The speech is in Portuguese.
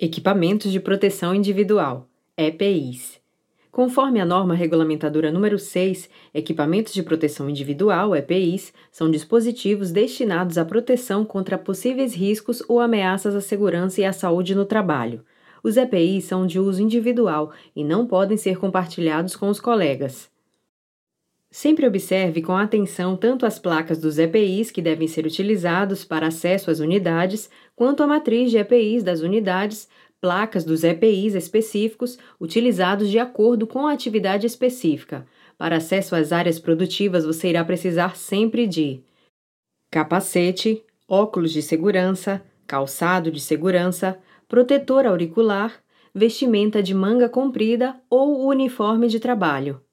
Equipamentos de proteção individual, EPIs. Conforme a norma regulamentadora número 6, equipamentos de proteção individual, EPIs, são dispositivos destinados à proteção contra possíveis riscos ou ameaças à segurança e à saúde no trabalho. Os EPIs são de uso individual e não podem ser compartilhados com os colegas. Sempre observe com atenção tanto as placas dos EPIs que devem ser utilizados para acesso às unidades, quanto a matriz de EPIs das unidades, placas dos EPIs específicos utilizados de acordo com a atividade específica. Para acesso às áreas produtivas, você irá precisar sempre de capacete, óculos de segurança, calçado de segurança, protetor auricular, vestimenta de manga comprida ou uniforme de trabalho.